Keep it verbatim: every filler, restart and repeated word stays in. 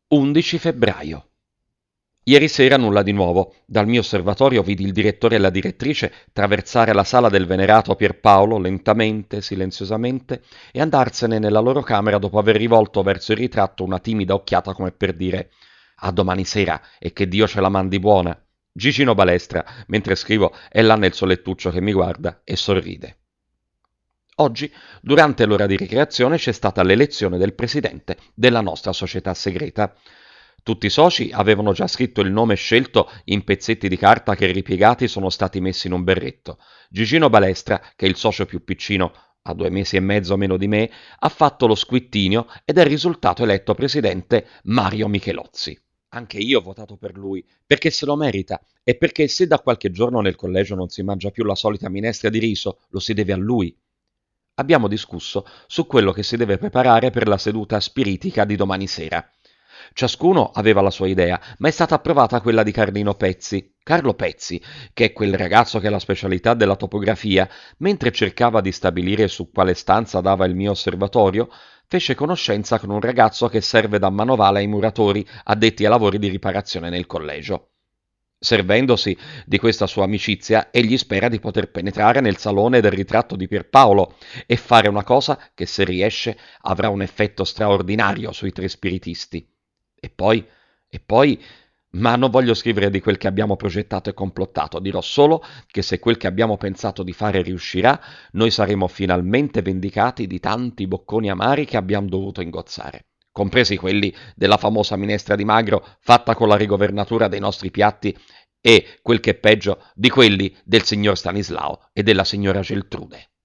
undici febbraio. Ieri sera nulla di nuovo. Dal mio osservatorio vidi il direttore e la direttrice traversare la sala del venerato Pierpaolo lentamente, silenziosamente, e andarsene nella loro camera dopo aver rivolto verso il ritratto una timida occhiata come per dire «A domani sera e che Dio ce la mandi buona». Gigino Balestra, mentre scrivo, è là nel suo lettuccio che mi guarda e sorride. Oggi, durante l'ora di ricreazione, c'è stata l'elezione del presidente della nostra società segreta. Tutti i soci avevano già scritto il nome scelto in pezzetti di carta che ripiegati sono stati messi in un berretto. Gigino Balestra, che è il socio più piccino, a due mesi e mezzo meno di me, ha fatto lo squittinio ed è risultato eletto presidente Mario Michelozzi. Anche io ho votato per lui, perché se lo merita e perché se da qualche giorno nel collegio non si mangia più la solita minestra di riso, lo si deve a lui. Abbiamo discusso su quello che si deve preparare per la seduta spiritica di domani sera. Ciascuno aveva la sua idea, ma è stata approvata quella di Carlino Pezzi. Carlo Pezzi, che è quel ragazzo che ha la specialità della topografia, mentre cercava di stabilire su quale stanza dava il mio osservatorio, fece conoscenza con un ragazzo che serve da manovale ai muratori addetti ai lavori di riparazione nel collegio. Servendosi di questa sua amicizia, egli spera di poter penetrare nel salone del ritratto di Pierpaolo e fare una cosa che, se riesce, avrà un effetto straordinario sui tre spiritisti. E poi, e poi, ma non voglio scrivere di quel che abbiamo progettato e complottato, dirò solo che se quel che abbiamo pensato di fare riuscirà, noi saremo finalmente vendicati di tanti bocconi amari che abbiamo dovuto ingozzare, compresi quelli della famosa minestra di magro fatta con la rigovernatura dei nostri piatti e, quel che è peggio, di quelli del signor Stanislao e della signora Geltrude.